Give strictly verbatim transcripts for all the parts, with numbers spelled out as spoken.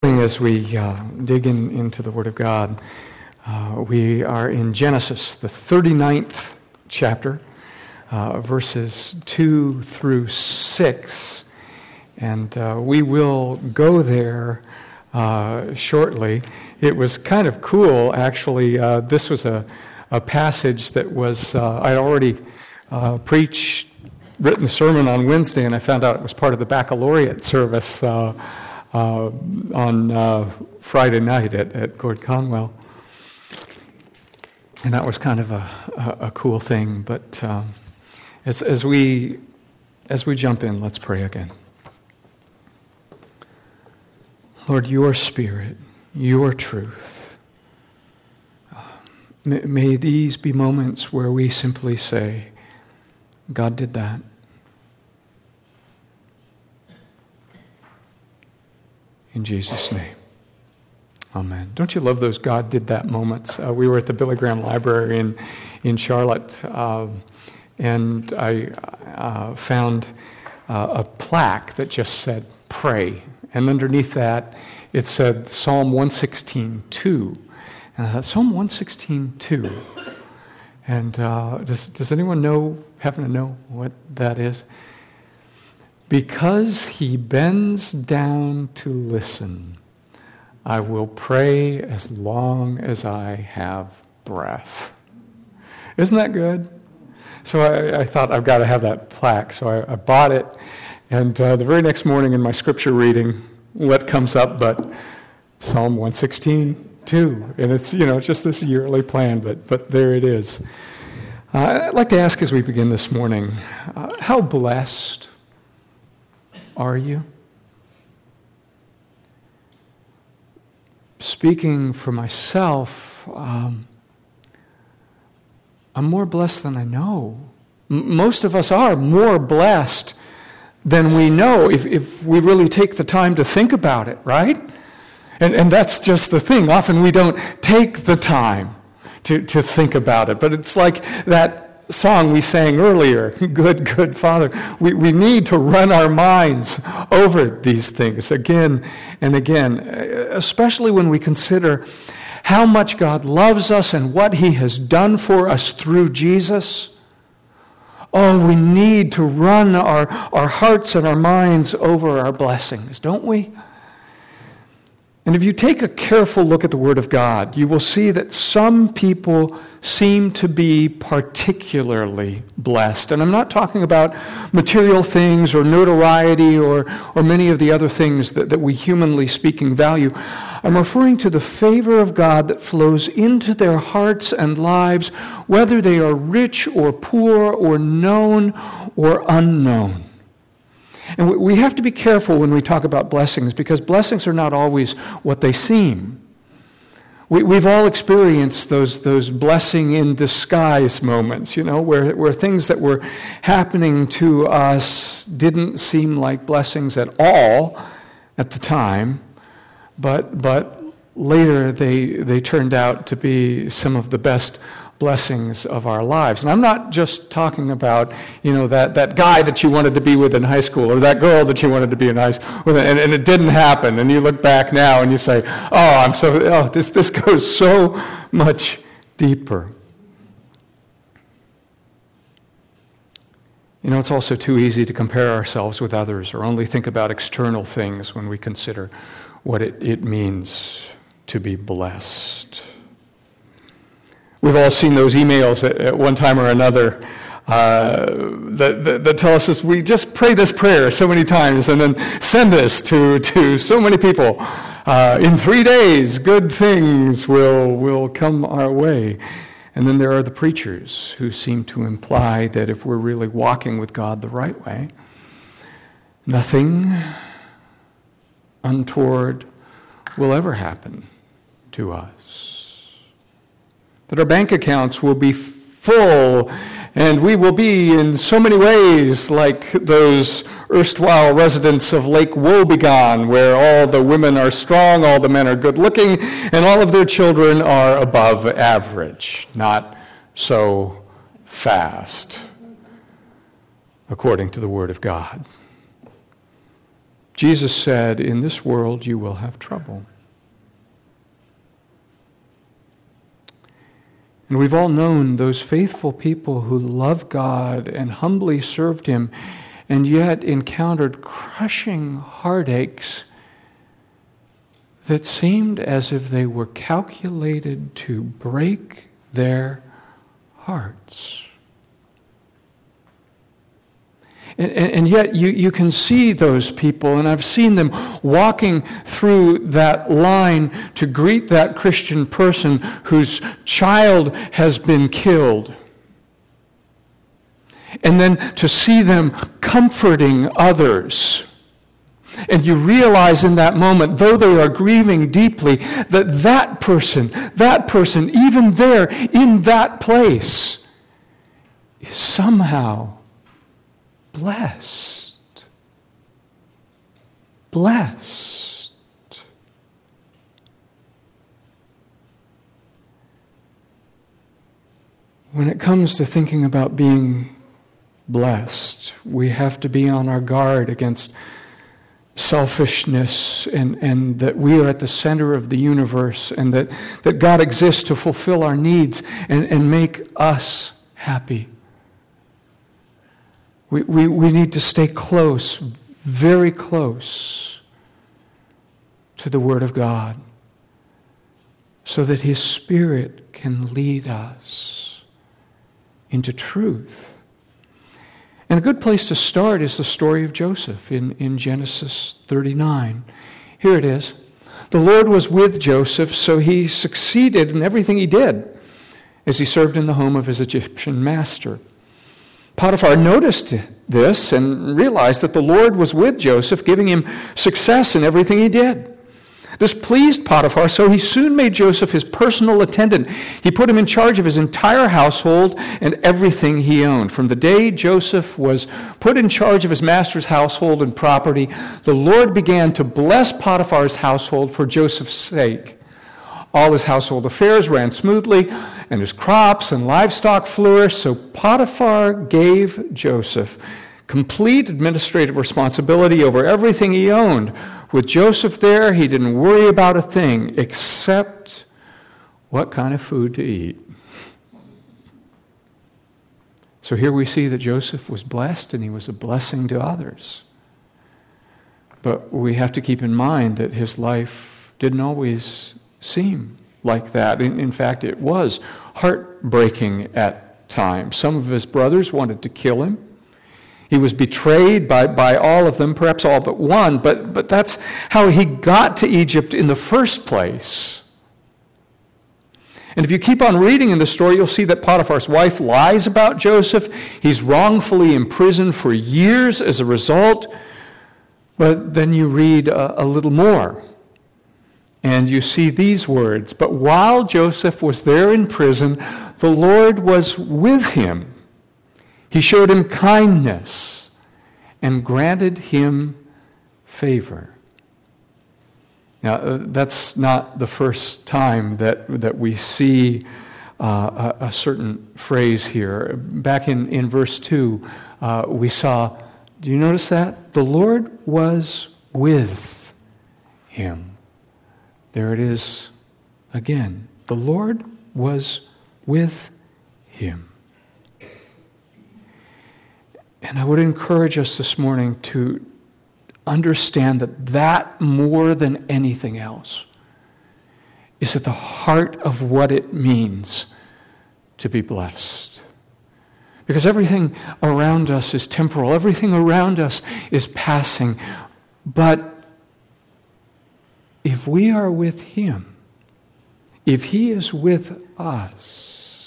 As we uh, dig in, into the Word of God, uh, we are in Genesis, the thirty-ninth chapter, uh, verses two through six, and uh, we will go there uh, shortly. It was kind of cool, actually. Uh, this was a, a passage that was, uh, I'd already uh, preached, written a sermon on Wednesday, and I found out it was part of the baccalaureate service uh, Uh, on uh, Friday night at, at Gord Conwell. And that was kind of a, a, a cool thing. But um, as, as we as we jump in, let's pray again. Lord, your Spirit, your truth, uh, may, may these be moments where we simply say, God did that. In Jesus' name, amen. Don't you love those God did that moments? Uh, we were at the Billy Graham Library in, in Charlotte, uh, and I uh, found uh, a plaque that just said, pray. And underneath that, it said Psalm one sixteen two. And I thought, Psalm one sixteen two. And uh, does, does anyone know, happen to know what that is? Because he bends down to listen, I will pray as long as I have breath. Isn't that good? So I, I thought, I've got to have that plaque. So I, I bought it, and uh, the very next morning in my scripture reading, what comes up but Psalm one sixteen two. And it's, you know, just this yearly plan, but, but there it is. Uh, I'd like to ask as we begin this morning, uh, how blessed are you? Speaking for myself, um, I'm more blessed than I know. M- most of us are more blessed than we know if, if we really take the time to think about it, right? And, and that's just the thing. Often we don't take the time to, to think about it. But it's like that song we sang earlier, Good, Good Father. We, we need to run our minds over these things again and again, especially when we consider how much God loves us and what he has done for us through Jesus. Oh, we need to run our, our hearts and our minds over our blessings, don't we? And if you take a careful look at the Word of God, you will see that some people seem to be particularly blessed. And I'm not talking about material things or notoriety or, or many of the other things that, that we humanly speaking value. I'm referring to the favor of God that flows into their hearts and lives, whether they are rich or poor or known or unknown. And we have to be careful when we talk about blessings, because blessings are not always what they seem. We, we've all experienced those, those blessing in disguise moments, you know, where, where things that were happening to us didn't seem like blessings at all at the time, but but later they they turned out to be some of the best blessings of our lives. And I'm not just talking about, you know, that, that guy that you wanted to be with in high school or that girl that you wanted to be in high school with, and, and it didn't happen. And you look back now and you say, oh, I'm so, oh, this, this goes so much deeper. You know, it's also too easy to compare ourselves with others or only think about external things when we consider what it, it means to be blessed. We've all seen those emails at, at one time or another uh, that, that, that tell us this, we just pray this prayer so many times and then send this to, to so many people. Uh, in three days, good things will, will come our way. And then there are the preachers who seem to imply that if we're really walking with God the right way, nothing untoward will ever happen to us. That our bank accounts will be full, and we will be in so many ways like those erstwhile residents of Lake Woebegone, where all the women are strong, all the men are good-looking, and all of their children are above average. Not so fast, according to the Word of God. Jesus said, "In this world you will have trouble." And we've all known those faithful people who loved God and humbly served Him, and yet encountered crushing heartaches that seemed as if they were calculated to break their hearts. And, and, and yet you, you can see those people, and I've seen them walking through that line to greet that Christian person whose child has been killed. And then to see them comforting others. And you realize in that moment, though they are grieving deeply, that that person, that person, even there in that place, is somehow blessed. Blessed. When it comes to thinking about being blessed, we have to be on our guard against selfishness and, and that we are at the center of the universe and that, that God exists to fulfill our needs and, and make us happy. We, we, we need to stay close, very close to the Word of God so that His Spirit can lead us into truth. And a good place to start is the story of Joseph in, in Genesis thirty-nine. Here it is. The Lord was with Joseph, so he succeeded in everything he did as he served in the home of his Egyptian master. Potiphar noticed this and realized that the Lord was with Joseph, giving him success in everything he did. This pleased Potiphar, so he soon made Joseph his personal attendant. He put him in charge of his entire household and everything he owned. From the day Joseph was put in charge of his master's household and property, the Lord began to bless Potiphar's household for Joseph's sake. All his household affairs ran smoothly, and his crops and livestock flourished, so Potiphar gave Joseph complete administrative responsibility over everything he owned. With Joseph there, he didn't worry about a thing except what kind of food to eat. So here we see that Joseph was blessed and he was a blessing to others. But we have to keep in mind that his life didn't always seem like that. In, in fact, it was heartbreaking at times. Some of his brothers wanted to kill him. He was betrayed by, by all of them, perhaps all but one, but, but that's how he got to Egypt in the first place. And if you keep on reading in the story, you'll see that Potiphar's wife lies about Joseph. He's wrongfully imprisoned for years as a result. But then you read a, a little more, and you see these words, "But while Joseph was there in prison, the Lord was with him. He showed him kindness and granted him favor." Now, uh, that's not the first time that, that we see uh, a, a certain phrase here. Back in, in verse two, uh, we saw, do you notice that? The Lord was with him. There it is again. The Lord was with him. And I would encourage us this morning to understand that that, more than anything else, is at the heart of what it means to be blessed. Because everything around us is temporal. Everything around us is passing. But if we are with Him, if He is with us,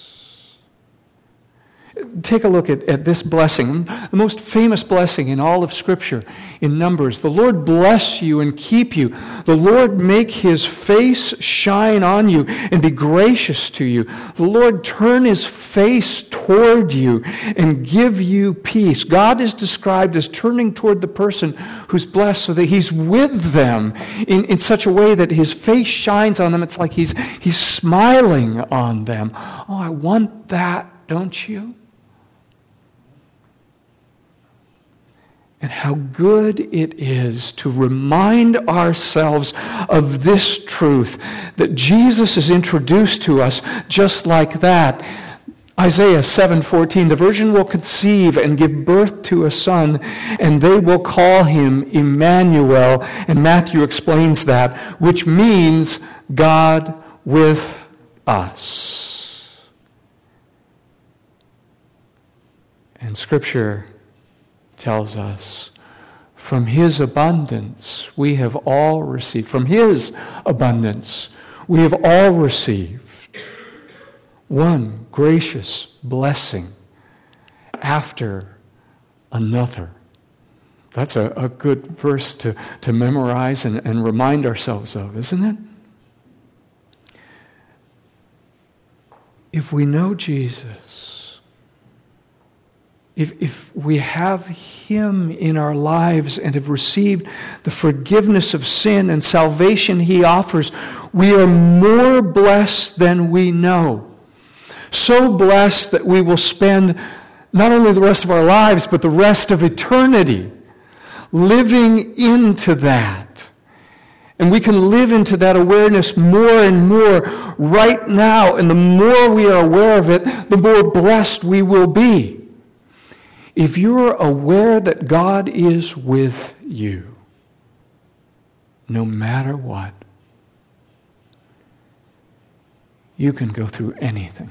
take a look at, at this blessing, the most famous blessing in all of Scripture, in Numbers. The Lord bless you and keep you. The Lord make His face shine on you and be gracious to you. The Lord turn His face toward you and give you peace. God is described as turning toward the person who's blessed so that He's with them in, in such a way that His face shines on them. It's like He's, he's smiling on them. Oh, I want that, don't you? And how good it is to remind ourselves of this truth, that Jesus is introduced to us just like that. Isaiah seven fourteen, the virgin will conceive and give birth to a son, and they will call him Emmanuel. And Matthew explains that, which means God with us. And Scripture tells us, from his abundance we have all received. From his abundance we have all received one gracious blessing after another. That's a, a good verse to, to memorize and, and remind ourselves of, isn't it? If we know Jesus, If, if we have him in our lives and have received the forgiveness of sin and salvation he offers, we are more blessed than we know. So blessed that we will spend not only the rest of our lives, but the rest of eternity living into that. And we can live into that awareness more and more right now. And the more we are aware of it, the more blessed we will be. If you're aware that God is with you, no matter what, you can go through anything.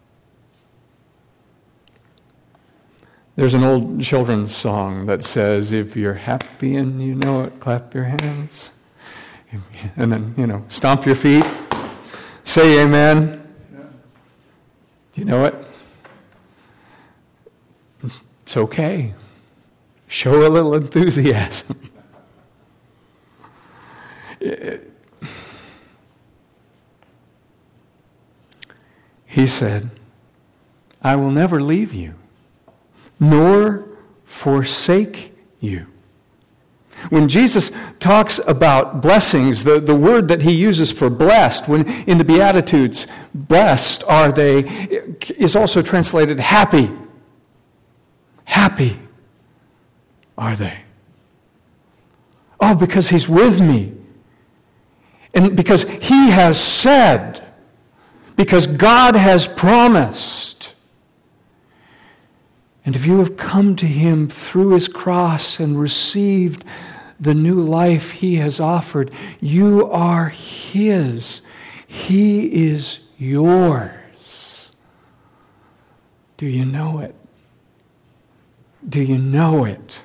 There's an old children's song that says, if you're happy and you know it, clap your hands. And then, you know, stomp your feet. Say amen. Yeah. Do you know it? It's okay. Show a little enthusiasm. He said, I will never leave you, nor forsake you. When Jesus talks about blessings, the, the word that he uses for blessed, when in the Beatitudes, blessed are they, is also translated happy. Happy are they. Oh, because he's with me. And because he has said, because God has promised. And if you have come to him through his cross and received the new life he has offered, you are his. He is yours. Do you know it? Do you know it?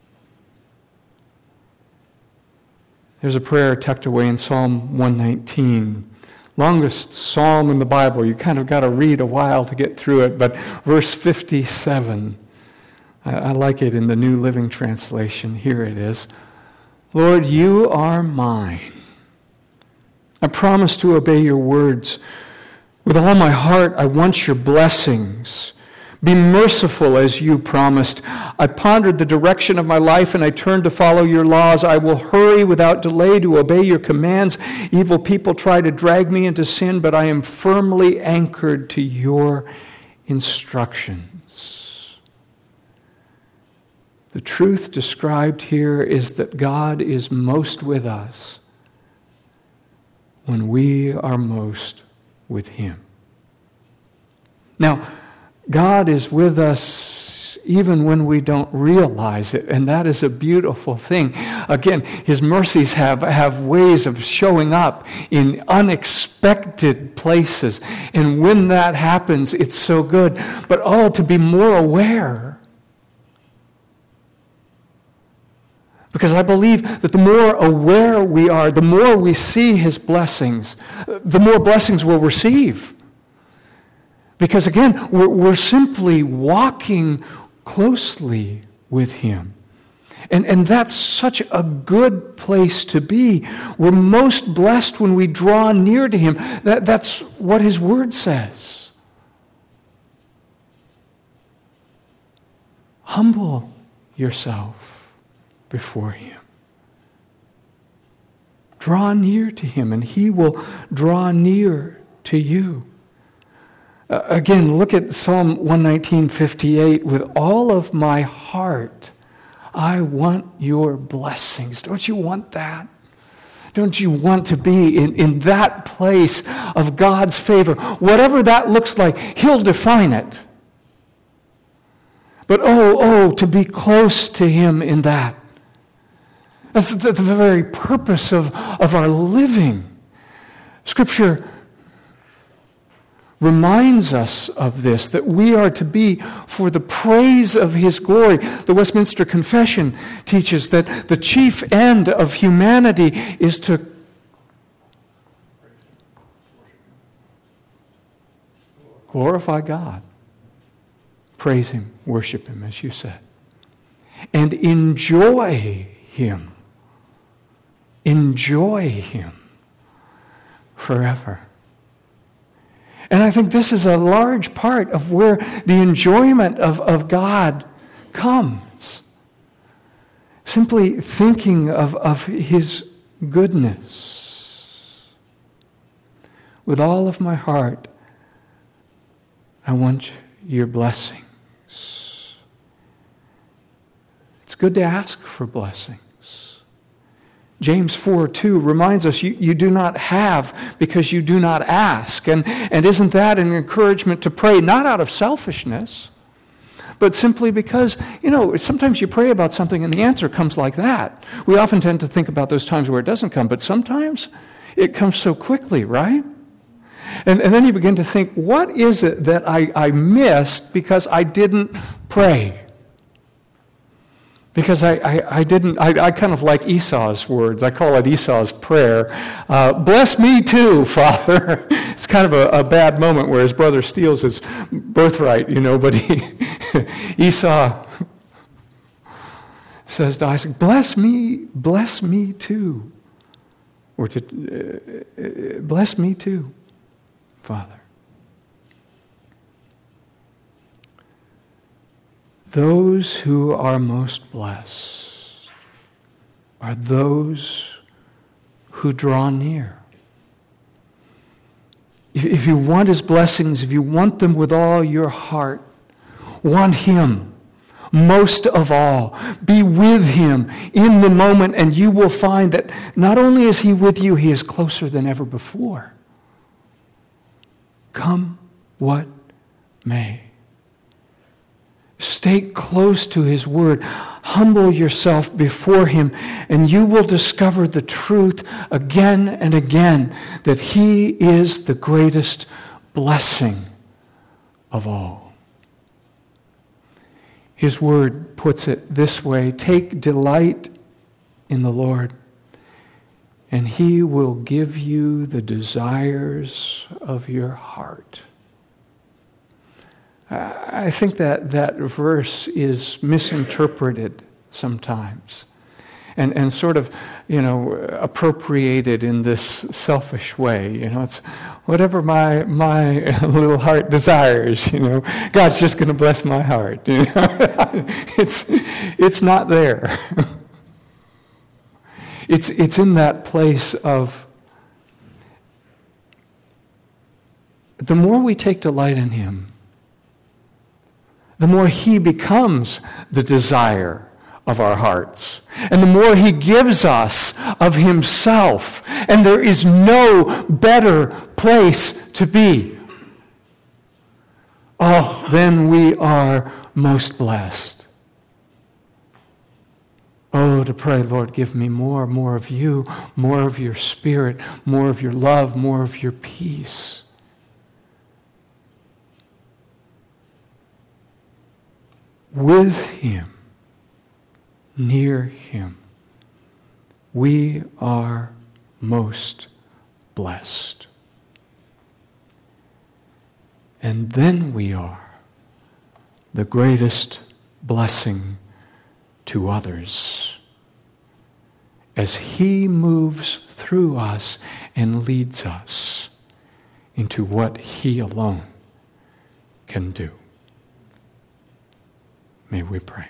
There's a prayer tucked away in Psalm one nineteen. Longest psalm in the Bible. You kind of got to read a while to get through it. But verse fifty-seven, I, I like it in the New Living Translation. Here it is. Lord, you are mine. I promise to obey your words. With all my heart, I want your blessings. Be merciful as you promised. I pondered the direction of my life and I turned to follow your laws. I will hurry without delay to obey your commands. Evil people try to drag me into sin, but I am firmly anchored to your instructions. The truth described here is that God is most with us when we are most with him. Now, God is with us even when we don't realize it, and that is a beautiful thing. Again, his mercies have, have ways of showing up in unexpected places, and when that happens, it's so good. But oh, to be more aware. Because I believe that the more aware we are, the more we see his blessings, the more blessings we'll receive. Because again, we're, we're simply walking closely with him. And, and that's such a good place to be. We're most blessed when we draw near to him. That, that's what his word says. Humble yourself before him. Draw near to him, and he will draw near to you. Uh, again, look at Psalm one nineteen, fifty-eight. With all of my heart, I want your blessings. Don't you want that? Don't you want to be in, in that place of God's favor? Whatever that looks like, He'll define it. But oh, oh, to be close to Him in that. That's the, the very purpose of, of our living. Scripture reminds us of this, that we are to be for the praise of His glory. The Westminster Confession teaches that the chief end of humanity is to glorify God, praise Him, worship Him, as you said, and enjoy Him. Enjoy Him forever. And I think this is a large part of where the enjoyment of, of God comes. Simply thinking of, of His goodness. With all of my heart, I want your blessings. It's good to ask for blessings. James four two reminds us you, you do not have because you do not ask. And, and isn't that an encouragement to pray, not out of selfishness, but simply because, you know, sometimes you pray about something and the answer comes like that. We often tend to think about those times where it doesn't come, but sometimes it comes so quickly, right? And, and then you begin to think, what is it that I, I missed because I didn't pray? Because I, I, I didn't, I, I kind of like Esau's words. I call it Esau's prayer. Uh, Bless me too, Father. It's kind of a, a bad moment where his brother steals his birthright, you know, but he, Esau says to Isaac, bless me, bless me too. Or to, uh, bless me too, Father. Those who are most blessed are those who draw near. If, if you want His blessings, if you want them with all your heart, want Him most of all. Be with Him in the moment, and you will find that not only is He with you, He is closer than ever before. Come what may. Stay close to His Word. Humble yourself before Him, and you will discover the truth again and again that He is the greatest blessing of all. His Word puts it this way: take delight in the Lord, and He will give you the desires of your heart. I think that that verse is misinterpreted sometimes and, and sort of, you know, appropriated in this selfish way. You know, it's whatever my my little heart desires, you know, God's just going to bless my heart. You know? it's, it's not there. It's, it's in that place of the more we take delight in Him, the more He becomes the desire of our hearts. And the more He gives us of Himself. And there is no better place to be. Oh, then we are most blessed. Oh, to pray, Lord, give me more, more of You, more of Your Spirit, more of Your love, more of Your peace. With Him, near Him, we are most blessed. And then we are the greatest blessing to others as He moves through us and leads us into what He alone can do. May we pray.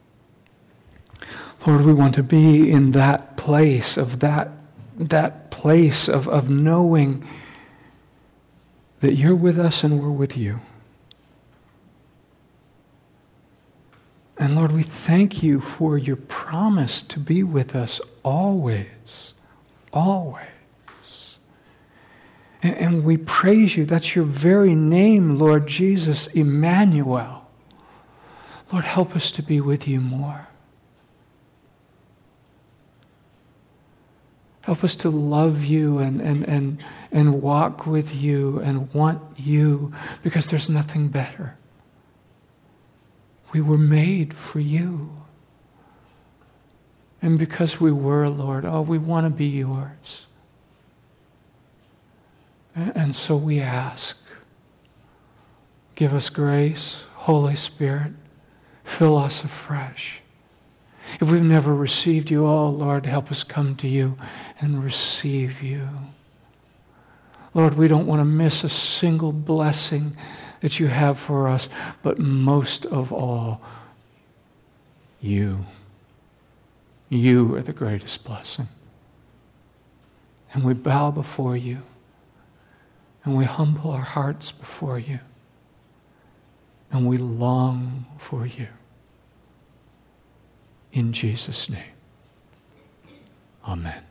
Lord, we want to be in that place of that, that place of, of knowing that You're with us and we're with You. And Lord, we thank you for your promise to be with us always, always. And, and we praise you. That's your very name, Lord Jesus, Emmanuel. Lord, help us to be with you more. Help us to love you and, and, and, and walk with you and want you, because there's nothing better. We were made for you. And because we were, Lord, oh, we want to be yours. And, and so we ask, give us grace, Holy Spirit, fill us afresh. If we've never received you, oh, Lord, help us come to you and receive you. Lord, we don't want to miss a single blessing that you have for us, but most of all, you. You are the greatest blessing. And we bow before you, and we humble our hearts before you, and we long for you. In Jesus' name, amen.